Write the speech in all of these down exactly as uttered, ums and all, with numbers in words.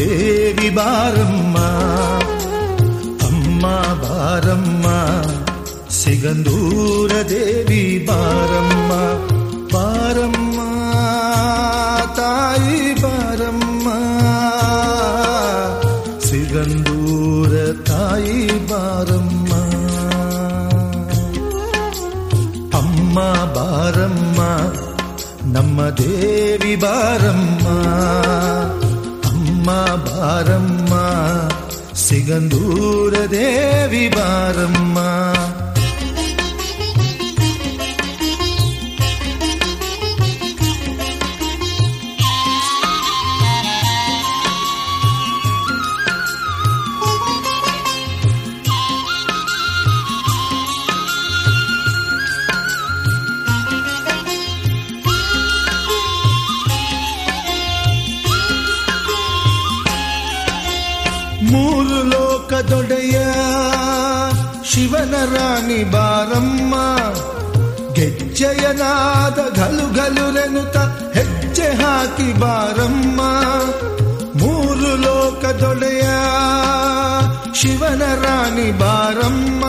ದೇವಿ ಬಾರಮ್ಮ, ಅಮ್ಮ ಬಾರಮ್ಮ, ಸಿಗಂದೂರ ದೇವಿ ಬಾರಮ್ಮ, ಬಾರಮ್ಮ ತಾಯಿ ಬಾರಮ್ಮ, ಸಿಗಂದೂರ ತಾಯಿ ಬಾರಮ್ಮ, ಅಮ್ಮ ಬಾರಮ್ಮ, ನಮ್ಮ ದೇವಿ ಬಾರಮ್ಮ, ಅಮ್ಮ ಬಾರಮ್ಮ, ಸಿಗಂದೂರ ದೇವಿ ಬಾರಮ್ಮ. ಮೂರು ಲೋಕದೊಡೆಯ ಶಿವನ ರಾಣಿ ಬಾರಮ್ಮ, ಗೆಜ್ಜೆಯನಾದ ಗಲು ಗಲುರೆನುತ ಹೆಜ್ಜೆ ಹಾಕಿ ಬಾರಮ್ಮ, ಮೂರು ಲೋಕದೊಡೆಯ ಶಿವನ ರಾಣಿ ಬಾರಮ್ಮ,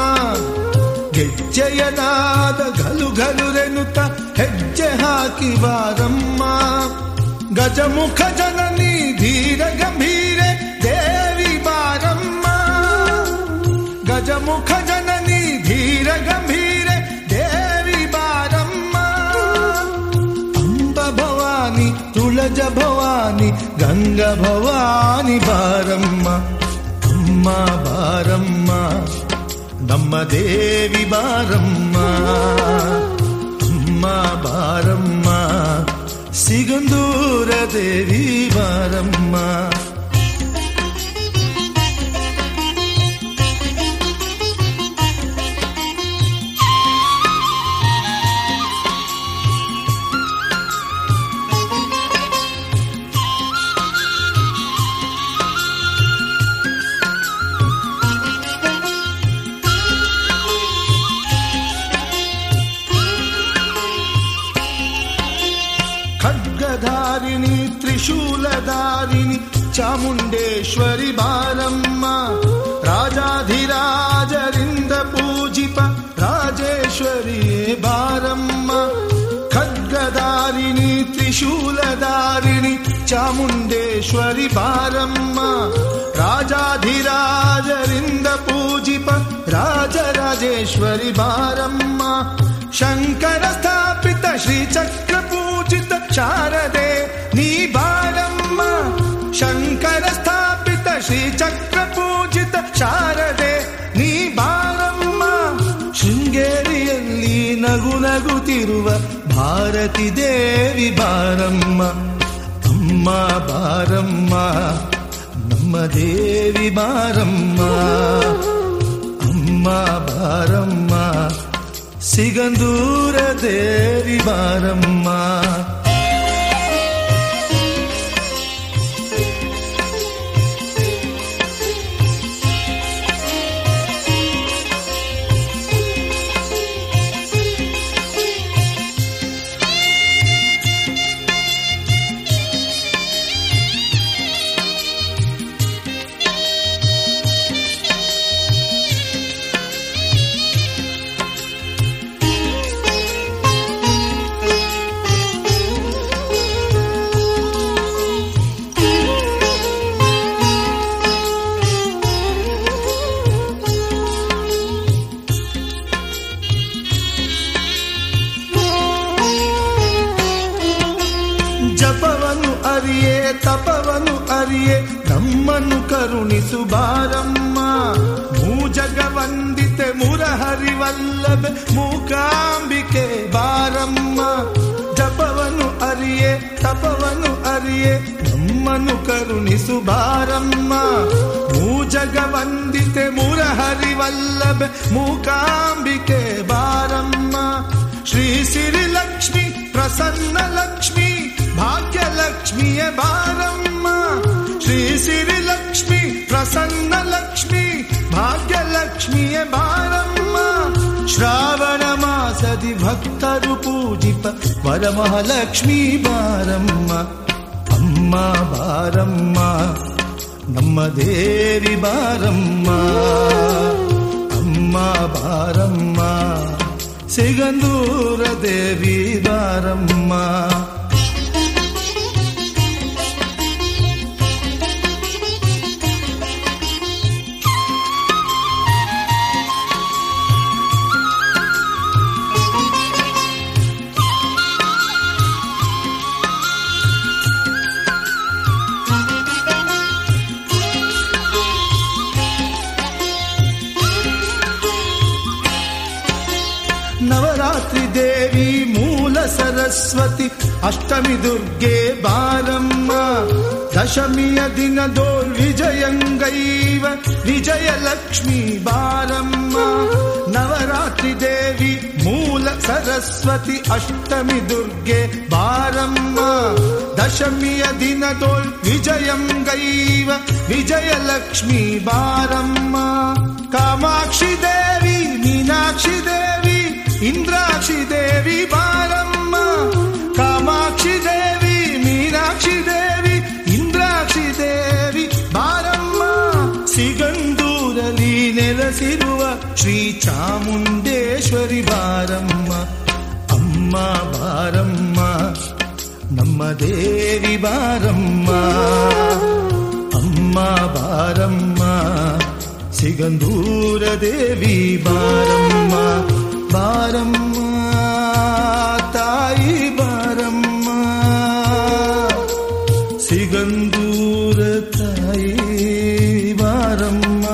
ಗೆಜ್ಜೆಯನಾದ ಗಲು ಗಲುರೆನುತ ಹೆಜ್ಜೆ ಹಾಕಿ ಬಾರಮ್ಮ, ಗಜಮುಖ ಜನನಿ ಧೀರ ಗಂಭೀರೆ ದೇವಿ ಬಾರಮ್ಮ, ಗಜಮುಖ ಜನನಿ ಧೀರ ಗಂಭೀರೆ ದೇವಿ ಬಾರಮ್ಮ, ಅಂಬ ಭವಾನಿ ತುಳಜ ಭವಾನಿ ಗಂಗ ಭವಾನಿ ಬಾರಮ್ಮ, ಅಮ್ಮ ಬಾರಮ್ಮ, ನಮ್ಮ ದೇವಿ ಬಾರಮ್ಮ, ಅಮ್ಮ ಬಾರಮ್ಮ, ಸಿಗಂದೂರ ದೇವಿ ಬಾರಮ್ಮ. ಖಡ್ಗಧಾರಿಣಿ ತ್ರಿಶೂಲಧಾರಿಣಿ ಚಾಮುಂಡೇಶ್ವರಿ ಬಾರಮ್ಮ, ರಾಜಾಧಿರಾಜರಿಂದ ಪೂಜಿಪ ರಾಜೇಶ್ವರಿಯೇ ಬಾರಮ್ಮ, ಖಡ್ಗಧಾರಿಣಿ ತ್ರಿಶೂಲಧಾರಿಣಿ ಚಾಮುಂಡೇಶ್ವರಿ ಬಾರಮ್ಮ, ರಾಜಾಧಿರಾಜರಿಂದ ಪೂಜಿಪ ರಾಜರಾಜೇಶ್ವರಿ ಬಾರಮ್ಮ, ಶಂಕರ ಸ್ಥಾಪಿತ ಶ್ರೀಚಕ್ರ ಪೂಜಿತ ಶಾರದೆ ನೀ ಬಾರಮ್ಮ, ಶಂಕರ ಸ್ಥಾಪಿತ ಶ್ರೀಚಕ್ರ ಪೂಜಿತ ಶಾರದೆ ನೀ ಬಾರಮ್ಮ, ಶೃಂಗೇರಿಯಲ್ಲಿ ನಗು ನಗುತ್ತಿರುವ ಭಾರತಿ ದೇವಿ ಬಾರಮ್ಮ, ಅಮ್ಮ ಬಾರಮ್ಮ, ನಮ್ಮ ದೇವಿ ಬಾರಮ್ಮ, ಅಮ್ಮ ಬಾರಮ್ಮ, ಸಿಗಂದೂರ ದೇವಿ ಬಾರಮ್ಮ. ಜಪವನ್ನು ಅರಿಯೇ ತಪವನ್ನು ಅರಿಯೇ ನಮ್ಮನ್ನು ಕರುಣಿಸು ಬಾರಮ್ಮ, ಮೂಜಗವಂದಿತೆ ಮುರಹರಿವಲ್ಲಭೆ ಮೂಕಾಂಬಿಕೆ ಬಾರಮ್ಮ, ಜಪವನ್ನು ಅರಿಯೇ ತಪವನ್ನು ಅರಿಯೇ ನಮ್ಮನ್ನು ಕರುಣಿಸು ಬಾರಮ್ಮ, ಮೂಜಗವಂದಿತೆ ಮುರಹರಿವಲ್ಲಭೆ ಮೂಕಾಂಬಿಕೆ ಬಾರಮ್ಮ, ಶ್ರೀ ಸಿರಿ ಲಕ್ಷ್ಮಿ ಪ್ರಸನ್ನ ಲಕ್ಷ್ಮಿ ಭಾಗ್ಯಲಕ್ಷ್ಮಿಯ ಬಾರಮ್ಮ, ಶ್ರೀ ಸಿರಿ ಲಕ್ಷ್ಮಿ ಪ್ರಸನ್ನ ಲಕ್ಷ್ಮಿ ಭಾಗ್ಯಲಕ್ಷ್ಮಿಯ ಬಾರಮ್ಮ, ಶ್ರಾವಣ ಮಾಸದಿ ಭಕ್ತರು ಪೂಜಿಪ ವರಮಹಾಲಕ್ಷ್ಮಿ ಬಾರಮ್ಮ, ಅಮ್ಮ ಬಾರಮ್ಮ, ನಮ್ಮ ದೇವಿ ಬಾರಮ್ಮ, ಅಮ್ಮ ಬಾರಮ್ಮ, ಸಿಗಂದೂರ ದೇವಿ ಬಾರಮ್ಮ. ನವರಾತ್ರಿ ದೇವಿ ಮೂಲ ಸರಸ್ವತಿ, ಅಷ್ಟಮಿ ದುರ್ಗೆ ಬಾರಮ್ಮ, ದಶಮಿಯ ದಿನದೋಳ್ ವಿಜಯಂಗೈವ ವಿಜಯಲಕ್ಷ್ಮಿ ಬಾರಮ್ಮ. ನವರಾತ್ರಿ ದೇವಿ ಮೂಲ ಸರಸ್ವತಿ, ಅಷ್ಟಮಿ ದುರ್ಗೆ ಬಾರಮ್ಮ, ದಶಮಿಯ ದಿನದೋಳ್ ವಿಜಯಂಗೈವ ವಿಜಯಲಕ್ಷ್ಮಿ ಬಾರಮ್ಮ. ಕಾಮಾಕ್ಷಿ ದೇವಿ, ಮೀನಾಕ್ಷಿ ದೇವಿ, ಇಂದ್ರಾಕ್ಷಿ ದೇವಿ ಬಾರಮ್ಮ, ಕಾಮಾಕ್ಷಿ ದೇವಿ, ಮೀನಾಕ್ಷಿ ದೇವಿ, ಇಂದ್ರಾಕ್ಷಿ ದೇವಿ ಬಾರಮ್ಮ. ಸಿಗಂದೂರಲ್ಲಿ ನೆಲೆಸಿರುವ ಶ್ರೀ ಚಾಮುಂಡೇಶ್ವರಿ ಬಾರಮ್ಮ, ಅಮ್ಮ ಬಾರಮ್ಮ, ನಮ್ಮ ದೇವಿ ಬಾರಮ್ಮ, ಅಮ್ಮ ಬಾರಮ್ಮ, ಸಿಗಂದೂರ ದೇವಿ ಬಾರಮ್ಮ. ಬಾರಮ್ಮ ತಾಯಿ ಬಾರಮ್ಮ, ಸಿಗಂದೂರ ತಾಯಿ ಬಾರಮ್ಮ,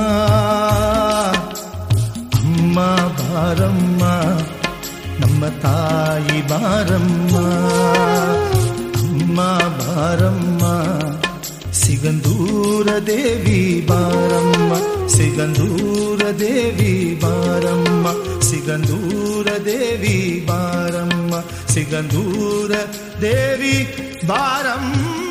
ಅಮ್ಮ ಬಾರಮ್ಮ, ನಮ್ಮ ತಾಯಿ ಬಾರಮ್ಮ, ಅಮ್ಮ ಬಾರಮ್ಮ, ಸಿಗಂದೂರ ದೇವಿ ಬಾರಮ್ಮ, ಸಿಗಂದೂರ ದೇವಿ ಬಾರಮ್ಮ, ಸಿಗಂದೂರ ದೇವಿ ಬಾರಮ್ಮ, ಸಿಗಂದೂರ ದೇವಿ ಬಾರಮ್ಮ.